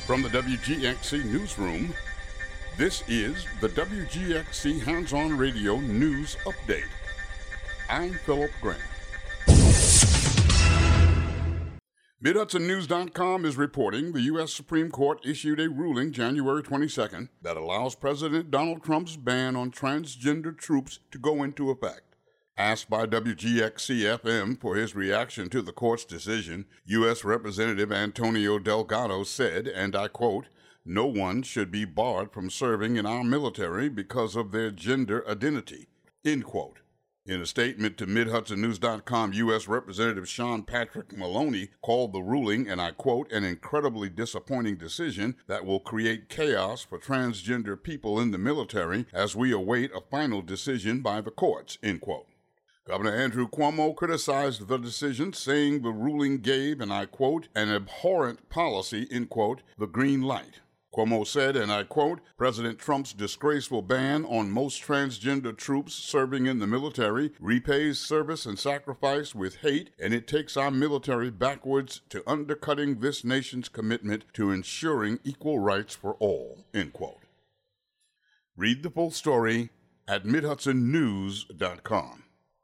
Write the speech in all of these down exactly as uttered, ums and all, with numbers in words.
From the W G X C Newsroom, this is the W G X C Hands-On Radio News Update. I'm Philip Grant. Mid Hudson News dot com is reporting the U S Supreme Court issued a ruling January twenty-second that allows President Donald Trump's ban on transgender troops to go into effect. Asked by W G X C F M for his reaction to the court's decision, U S Representative Antonio Delgado said, and I quote, "No one should be barred from serving in our military because of their gender identity," end quote. In a statement to Mid Hudson News dot com, U S Representative Sean Patrick Maloney called the ruling, and I quote, "an incredibly disappointing decision that will create chaos for transgender people in the military as we await a final decision by the courts," end quote. Governor Andrew Cuomo criticized the decision, saying the ruling gave, and I quote, "an abhorrent policy," end quote, the green light. Cuomo said, and I quote, "President Trump's disgraceful ban on most transgender troops serving in the military repays service and sacrifice with hate, and it takes our military backwards to undercutting this nation's commitment to ensuring equal rights for all," end quote. Read the full story at Mid Hudson News dot com.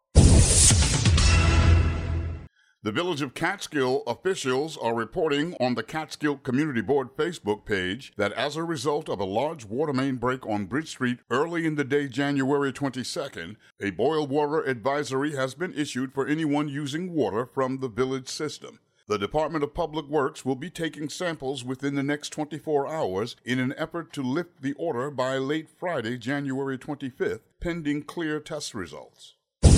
The Village of Catskill officials are reporting on the Catskill Community Board Facebook page that as a result of a large water main break on Bridge Street early in the day January twenty-second, a boil water advisory has been issued for anyone using water from the village system. The Department of Public Works will be taking samples within the next twenty-four hours in an effort to lift the order by late Friday, January twenty-fifth, pending clear test results.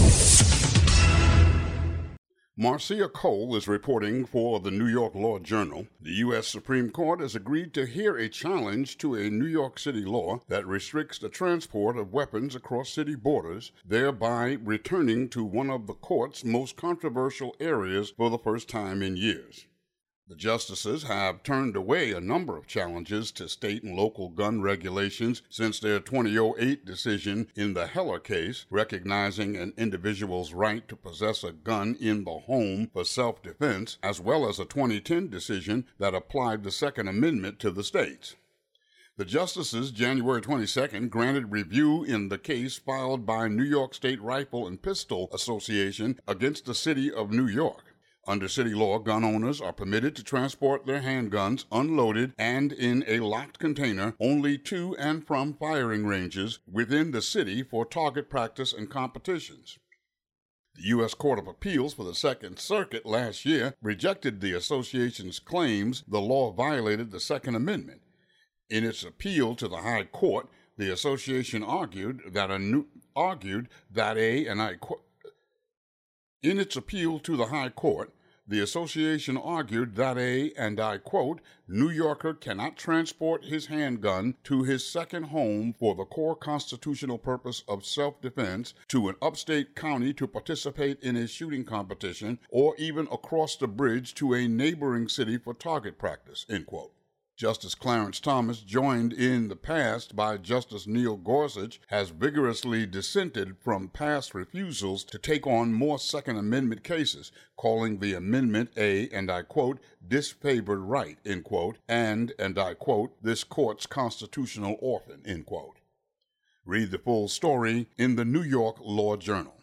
Marcia Cole is reporting for the New York Law Journal. The U S Supreme Court has agreed to hear a challenge to a New York City law that restricts the transport of weapons across city borders, thereby returning to one of the court's most controversial areas for the first time in years. The justices have turned away a number of challenges to state and local gun regulations since their twenty oh eight decision in the Heller case, recognizing an individual's right to possess a gun in the home for self-defense, as well as a twenty ten decision that applied the Second Amendment to the states. The justices, January twenty-second, granted review in the case filed by New York State Rifle and Pistol Association against the City of New York. Under city law, gun owners are permitted to transport their handguns unloaded and in a locked container only to and from firing ranges within the city for target practice and competitions. The U S Court of Appeals for the Second Circuit last year rejected the association's claims the law violated the Second Amendment. In its appeal to the High Court, the association argued that a new, argued that a, and I quote, In its appeal to the High Court, the association argued that a, and I quote, "New Yorker cannot transport his handgun to his second home for the core constitutional purpose of self-defense, to an upstate county to participate in a shooting competition, or even across the bridge to a neighboring city for target practice," end quote. Justice Clarence Thomas, joined in the past by Justice Neil Gorsuch, has vigorously dissented from past refusals to take on more Second Amendment cases, calling the amendment a, and I quote, "disfavored right," end quote, and, and I quote, "this court's constitutional orphan," end quote. Read the full story in the New York Law Journal.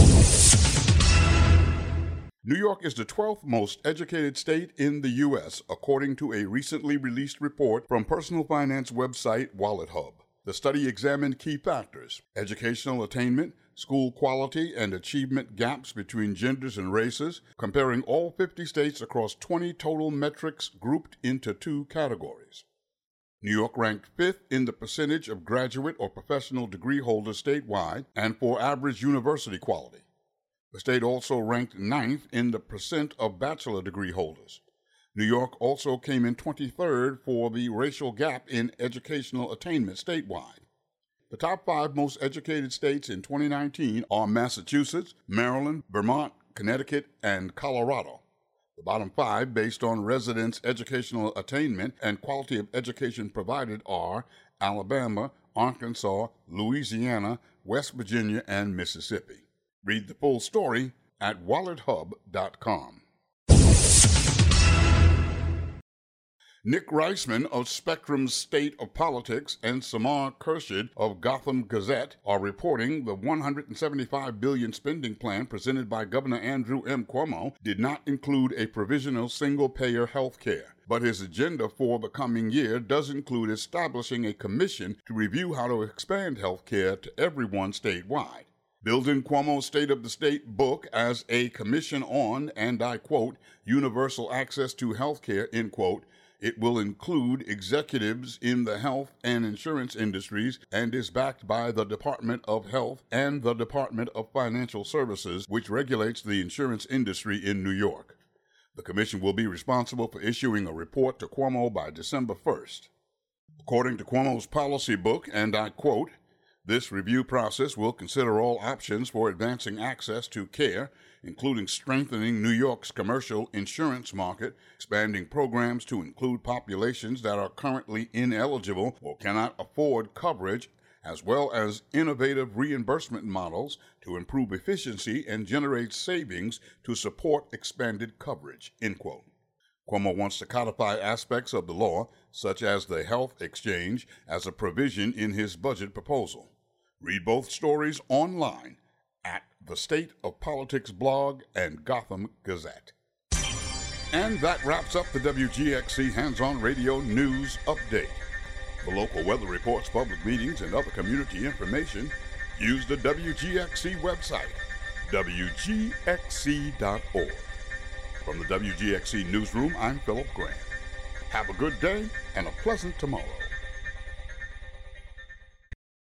New York is the twelfth most educated state in the U S, according to a recently released report from personal finance website WalletHub. The study examined key factors: educational attainment, school quality, and achievement gaps between genders and races, comparing all fifty states across twenty total metrics grouped into two categories. New York ranked fifth in the percentage of graduate or professional degree holders statewide and for average university quality. The state also ranked ninth in the percent of bachelor degree holders. New York also came in twenty-third for the racial gap in educational attainment statewide. The top five most educated states in twenty nineteen are Massachusetts, Maryland, Vermont, Connecticut, and Colorado. The bottom five, based on residents' educational attainment and quality of education provided, are Alabama, Arkansas, Louisiana, West Virginia, and Mississippi. Read the full story at wallet hub dot com. Nick Reisman of Spectrum's State of Politics and Samar Khurshid of Gotham Gazette are reporting the one hundred seventy-five billion dollars spending plan presented by Governor Andrew M. Cuomo did not include a provisional single-payer health care. But his agenda for the coming year does include establishing a commission to review how to expand health care to everyone statewide. Billed in Cuomo's State of the State book as a commission on, and I quote, universal access to health care, end quote, it will include executives in the health and insurance industries and is backed by the Department of Health and the Department of Financial Services, which regulates the insurance industry in New York. The commission will be responsible for issuing a report to Cuomo by December first. According to Cuomo's policy book, and I quote, this review process will consider all options for advancing access to care, including strengthening New York's commercial insurance market, expanding programs to include populations that are currently ineligible or cannot afford coverage, as well as innovative reimbursement models to improve efficiency and generate savings to support expanded coverage, end quote. Cuomo wants to codify aspects of the law, such as the health exchange, as a provision in his budget proposal. Read both stories online at the State of Politics blog and Gotham Gazette. And that wraps up the W G X C Hands-On Radio News Update. For local weather reports, public meetings, and other community information, use the W G X C website, W G X C dot org. From the W G X C Newsroom, I'm Philip Grant. Have a good day and a pleasant tomorrow.